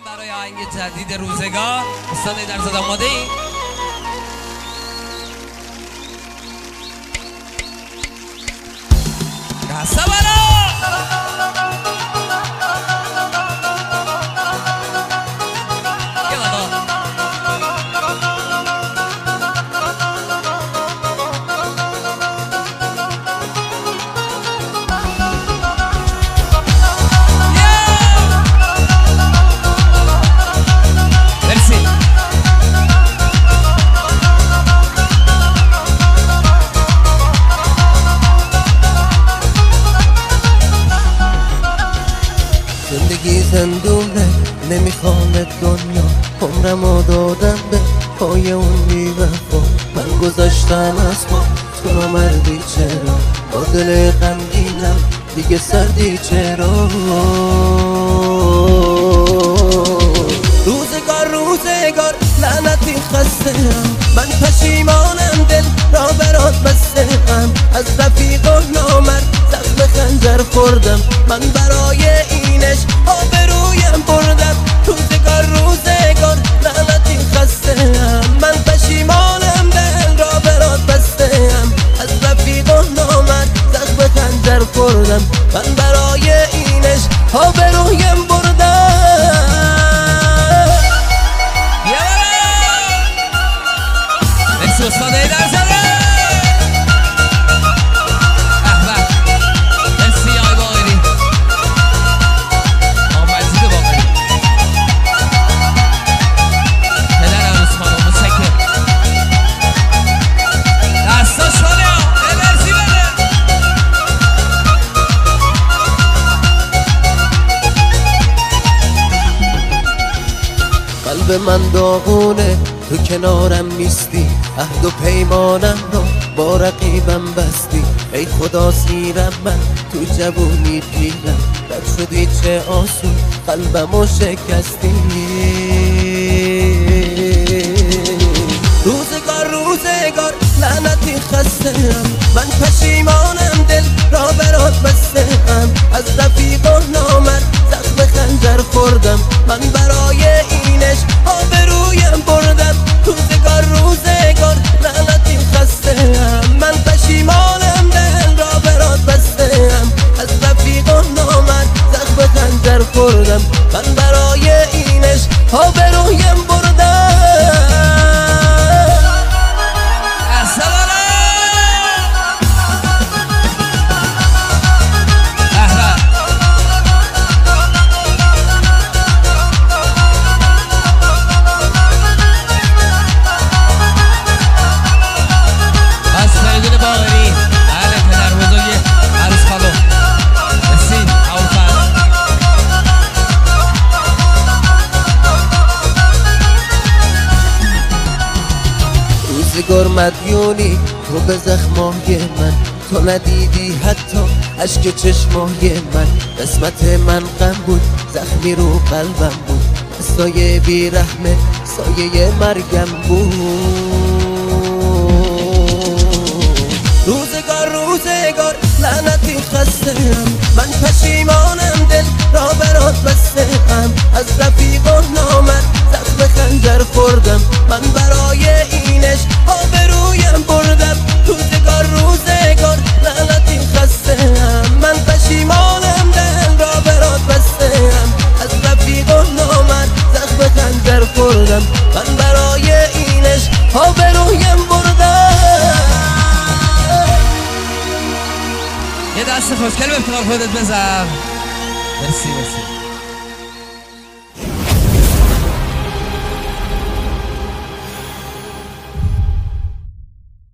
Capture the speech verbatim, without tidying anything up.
برای آهنگ جدید روزگار استاد ایدرزاد آماده ای؟ دسته برا زندگی زندونه نمیخوام دنیا عمرمو دادم به پای اون بی‌وفا من گذاشتم از پا تو نامردی چرا با دل غمگینم دیگه سردی چرا روزگار روزگار لعنتی خسته‌ام من پشیمانم دل را برات بسته‌ام از رفیق و نامرد زخم خنجر خوردم من برای اینش آبرویم بردم روزگار روزگار لعنتی خسته‌ام من پشیمانم دل را برات بسته‌ام از رفیق و نامرد زخم خنجر خوردم من برای اینش آبرویم بردم استاد ایدرزاد قلب من داغونه تو کنارم نیستی عهد و پیمانم رو با رقیبم بستی ای خدا سیرم من تو جوونی پیرم بد شدی چه آسون قلبمو شکستی روزگار روزگار لعنتی خسته‌ام من پشیمانم دل را برات بسته‌ام از رفیق و نامرد زخم خنجر خوردم من برای اینش آبرویم بردم روزگار روزگار لعنتی خسته‌ام من پشیمانم دل را برات بسته‌ام از رفیق و نامرد زخم خنجر خوردم من برای اینش آبرویم بردم روزگار مدیونی تو به زخمای من تو ندیدی حتی عشق چشمای من قسمت من غم بود زخمی رو قلبم بود سایه بیرحمه سایه مرگم بود روزگار روزگار لعنتی خسته‌ام من پشیمانم دل را برات بسته‌ام از رفیق و نامرد زخم خنجر خوردم من برای اینش آبرویم بردم روزگار روزگار لعنتی خسته‌ام من پشیمانم دل را برات بسته‌ام از رفیق و نامرد زخم خنجر خوردم من برای اینش آبرویم بردم یه دست خوشگل به افتخار خودت بزن. مرسی مرسی